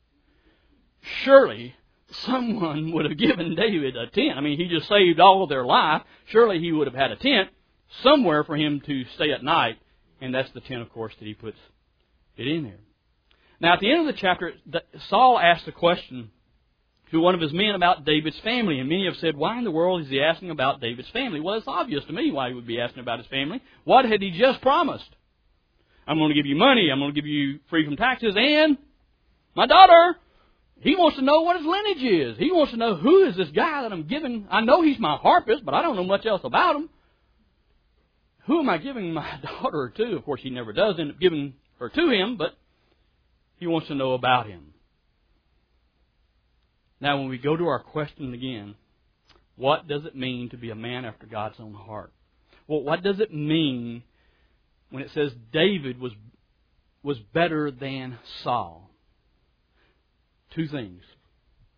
Surely someone would have given David a tent. I mean, he just saved all of their life. Surely he would have had a tent somewhere for him to stay at night. And that's the tent, of course, that he puts it in there. Now, at the end of the chapter, Saul asked a question to one of his men about David's family. And many have said, why in the world is he asking about David's family? Well, it's obvious to me why he would be asking about his family. What had he just promised? I'm going to give you money. I'm going to give you free from taxes. And my daughter, he wants to know what his lineage is. He wants to know, who is this guy that I'm giving? I know he's my harpist, but I don't know much else about him. Who am I giving my daughter to? Of course, he never does end up giving her to him, but he wants to know about him. Now, when we go to our question again, what does it mean to be a man after God's own heart? Well, what does it mean when it says David was was better than Saul? Two things.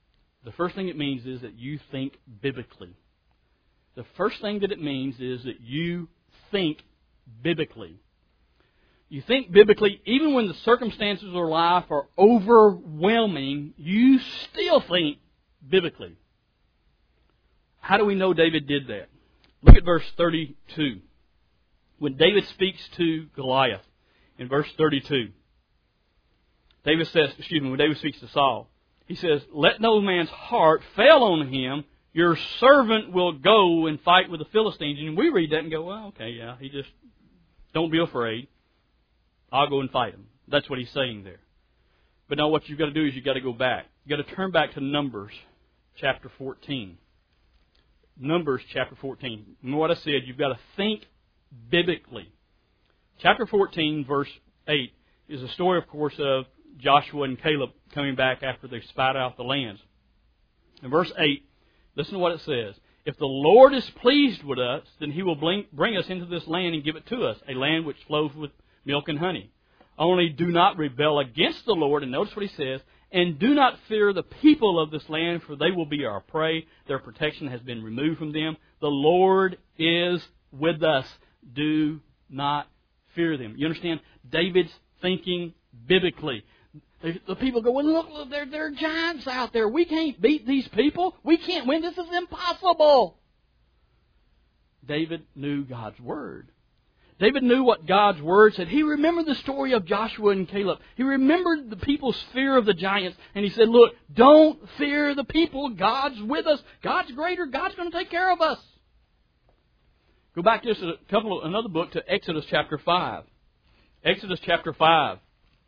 The first thing it means is that you think biblically. The first thing that it means is that you think biblically. You think biblically, even when the circumstances of life are overwhelming, you still think biblically. How do we know David did that? Look at verse thirty-two. When David speaks to Goliath, in verse thirty-two, David says, excuse me, when David speaks to Saul, he says, "Let no man's heart fail on him. Your servant will go and fight with the Philistines." And we read that and go, well, okay, yeah, he just, don't be afraid. I'll go and fight him. That's what he's saying there. But now what you've got to do is you've got to go back. You've got to turn back to Numbers chapter fourteen. Numbers chapter fourteen. Remember what I said, you've got to think biblically. Chapter fourteen, verse eight, is a story, of course, of Joshua and Caleb coming back after they spied out the lands. In verse eight, listen to what it says. "If the Lord is pleased with us, then He will bring us into this land and give it to us, a land which flows with milk and honey. Only do not rebel against the Lord," and notice what He says, "and do not fear the people of this land, for they will be our prey. Their protection has been removed from them. The Lord is with us. Do not fear them." You understand? David's thinking biblically. The people go, "Well, look, look there, there are giants out there. We can't beat these people. We can't win. This is impossible." David knew God's Word. David knew what God's Word said. He remembered the story of Joshua and Caleb. He remembered the people's fear of the giants. And he said, look, don't fear the people. God's with us. God's greater. God's going to take care of us. Go back just a couple of, another book to Exodus chapter five. Exodus chapter five.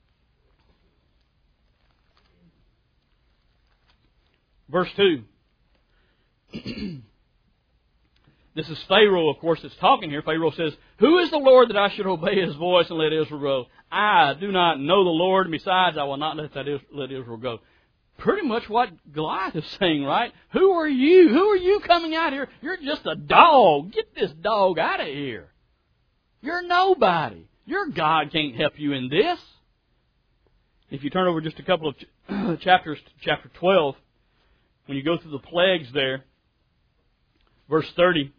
Verse two. This is Pharaoh, of course, that's talking here. Pharaoh says, "Who is the Lord that I should obey His voice and let Israel go? I do not know the Lord, and besides, I will not let, that is, let Israel go." Pretty much what Goliath is saying, right? Who are you? Who are you coming out here? You're just a dog. Get this dog out of here. You're nobody. Your God can't help you in this. If you turn over just a couple of ch- chapters to chapter twelve, when you go through the plagues there, verse thirty,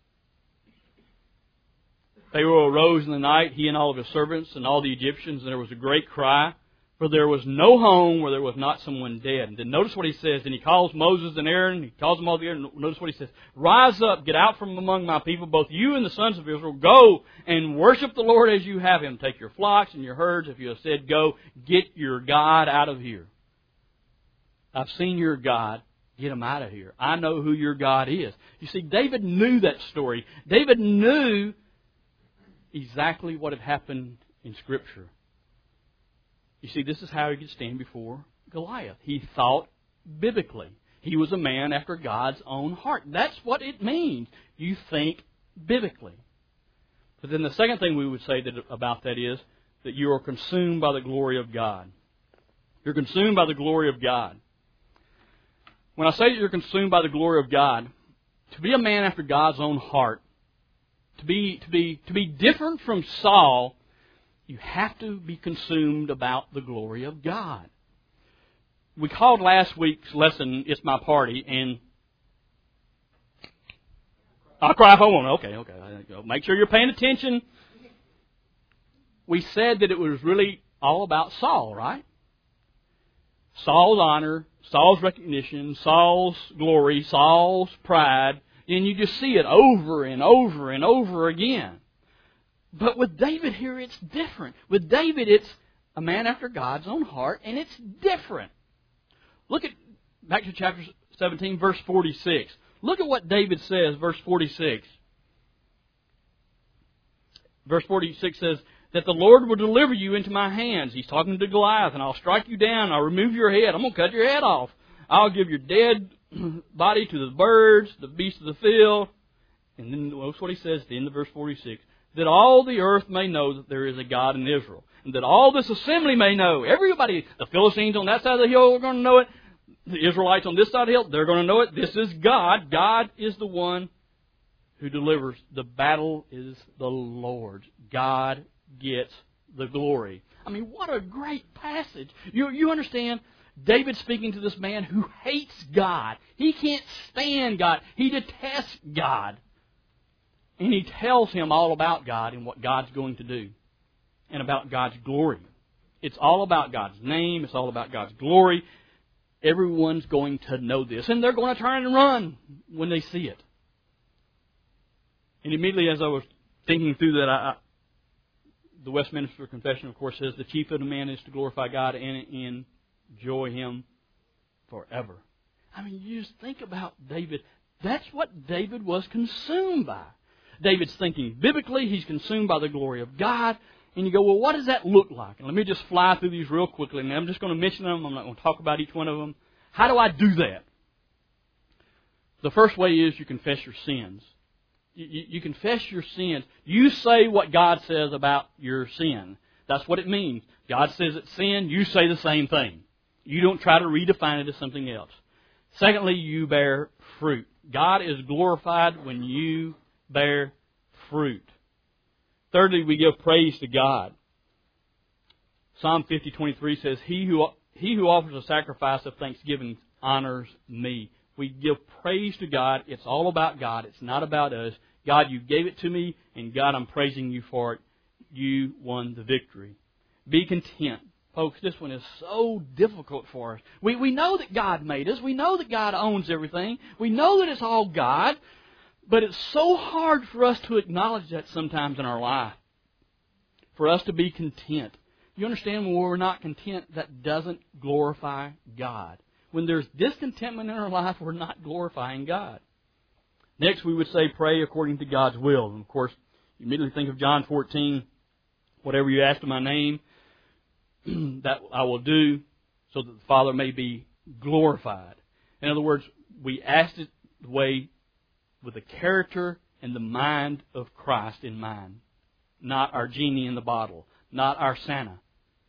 "Pharaoh arose in the night, he and all of his servants and all the Egyptians, and there was a great cry, for there was no home where there was not someone dead." And then notice what he says. And he calls Moses and Aaron, he calls them all together. Notice what he says. "Rise up, get out from among my people, both you and the sons of Israel. Go and worship the Lord as you have Him. Take your flocks and your herds. If you have said go, get your God out of here. I've seen your God. Get Him out of here. I know who your God is." You see, David knew that story. David knew exactly what had happened in Scripture. You see, this is how he could stand before Goliath. He thought biblically. He was a man after God's own heart. That's what it means. You think biblically. But then the second thing we would say that, about that is that you are consumed by the glory of God. You're consumed by the glory of God. When I say that you're consumed by the glory of God, to be a man after God's own heart, to be to be to be different from Saul, you have to be consumed about the glory of God. We called last week's lesson "It's My Party," and I'll cry if I want. Okay, okay. Make sure you're paying attention. We said that it was really all about Saul, right? Saul's honor, Saul's recognition, Saul's glory, Saul's pride, and you just see it over and over and over again. But with David here, it's different. With David, it's a man after God's own heart, and it's different. Look at, back to chapter seventeen, verse forty-six. Look at what David says, verse forty-six. Verse forty-six says, "That the Lord will deliver you into my hands." He's talking to Goliath. "And I'll strike you down. I'll remove your head. I'm going to cut your head off. I'll give your dead body to the birds, the beasts of the field." And then notice what he says at the end of verse forty-six. "That all the earth may know that there is a God in Israel. And that all this assembly may know." Everybody, the Philistines on that side of the hill are going to know it. The Israelites on this side of the hill, they're going to know it. This is God. God is the one who delivers. The battle is the Lord's. God gets the glory. I mean, what a great passage. You, you understand? David speaking to this man who hates God. He can't stand God. He detests God. And he tells him all about God and what God's going to do. And about God's glory. It's all about God's name. It's all about God's glory. Everyone's going to know this. And they're going to turn and run when they see it. And immediately as I was thinking through that, I, I, the Westminster Confession, of course, says the chief of the man is to glorify God and enjoy Him forever. I mean, you just think about David. That's what David was consumed by. David's thinking biblically. He's consumed by the glory of God. And you go, well, what does that look like? And let me just fly through these real quickly. And I'm just going to mention them. I'm not going to talk about each one of them. How do I do that? The first way is you confess your sins. You, you, you confess your sins. You say what God says about your sin. That's what it means. God says it's sin. You say the same thing. You don't try to redefine it as something else. Secondly, you bear fruit. God is glorified when you bear fruit. Thirdly, we give praise to God. Psalm fifty twenty-three says, He who he who offers a sacrifice of thanksgiving honors me. We give praise to God. It's all about God. It's not about us. God, you gave it to me, and God, I'm praising you for it. You won the victory. Be content. Folks, this one is so difficult for us. We, we know that God made us. We know that God owns everything. We know that it's all God. But it's so hard for us to acknowledge that sometimes in our life. For us to be content. You understand, when we're not content, that doesn't glorify God. When there's discontentment in our life, we're not glorifying God. Next, we would say pray according to God's will. And of course, you immediately think of John fourteen. Whatever you ask in my name, that I will do, so that the Father may be glorified. In other words, we asked it the way with the character and the mind of Christ in mind. Not our genie in the bottle. Not our Santa.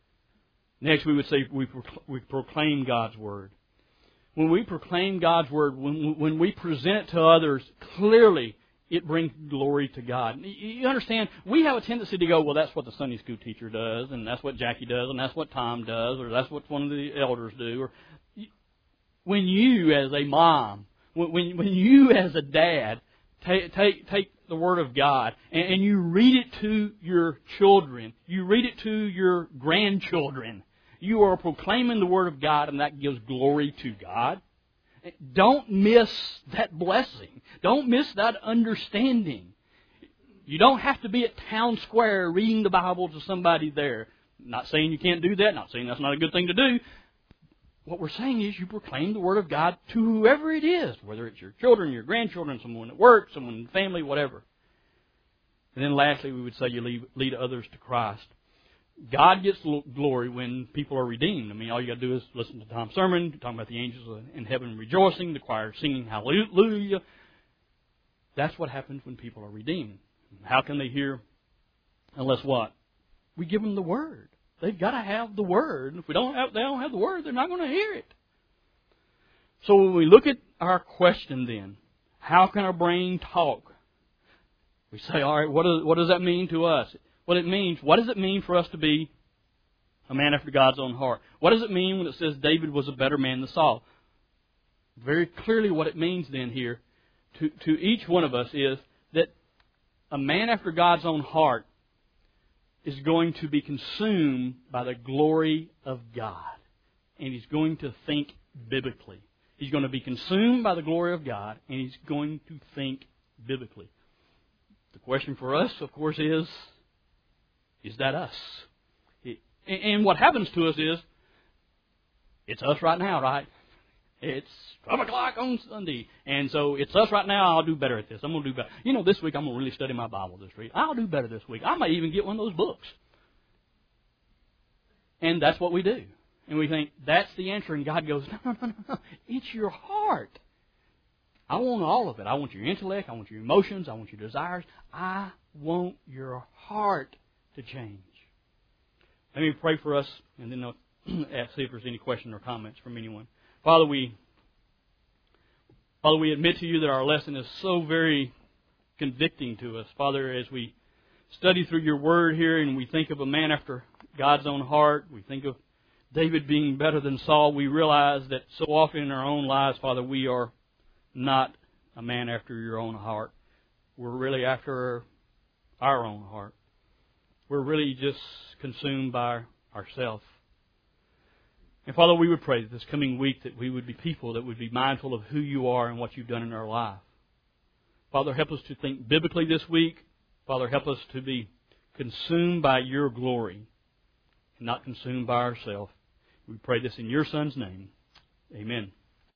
Next, we would say we, we proclaim God's Word. When we proclaim God's Word, when, when we present it to others, clearly it brings glory to God. You understand, we have a tendency to go, well, that's what the Sunday school teacher does, and that's what Jackie does, and that's what Tom does, or that's what one of the elders do. Or when you, as a mom, When, when you as a dad take, take, take the Word of God and, and you read it to your children, you read it to your grandchildren, you are proclaiming the Word of God, and that gives glory to God. Don't miss that blessing. Don't miss that understanding. You don't have to be at town square reading the Bible to somebody there. Not saying you can't do that, not saying that's not a good thing to do. What we're saying is you proclaim the Word of God to whoever it is, whether it's your children, your grandchildren, someone at work, someone in the family, whatever. And then lastly, we would say you lead, lead others to Christ. God gets glory when people are redeemed. I mean, all you got to do is listen to Tom's sermon, talking about the angels in heaven rejoicing, the choir singing hallelujah. That's what happens when people are redeemed. How can they hear unless what? We give them the Word. They've got to have the Word. If we don't have, they don't have the Word, they're not going to hear it. So when we look at our question then, how can our brain talk? We say, all right, what does, what does that mean to us? What it means, what does it mean for us to be a man after God's own heart? What does it mean when it says David was a better man than Saul? Very clearly what it means then here to, to each one of us is that a man after God's own heart is going to be consumed by the glory of God. And he's going to think biblically. He's going to be consumed by the glory of God, and he's going to think biblically. The question for us, of course, is, is that us? And what happens to us is, it's us right now, right? It's twelve o'clock on Sunday. And so it's us right now. I'll do better at this. I'm going to do better. You know, this week I'm going to really study my Bible this week. I'll do better this week. I might even get one of those books. And that's what we do. And we think, that's the answer. And God goes, no, no, no, no, no. It's your heart. I want all of it. I want your intellect. I want your emotions. I want your desires. I want your heart to change. Let me pray for us, and then I'll see if there's any questions or comments from anyone. Father, we Father, we admit to you that our lesson is so very convicting to us. Father, as we study through your word here and we think of a man after God's own heart, we think of David being better than Saul, we realize that so often in our own lives, Father, we are not a man after your own heart. We're really after our own heart. We're really just consumed by ourselves. And Father, we would pray that this coming week that we would be people that would be mindful of who you are and what you've done in our life. Father, help us to think biblically this week. Father, help us to be consumed by your glory and not consumed by ourselves. We pray this in your Son's name. Amen.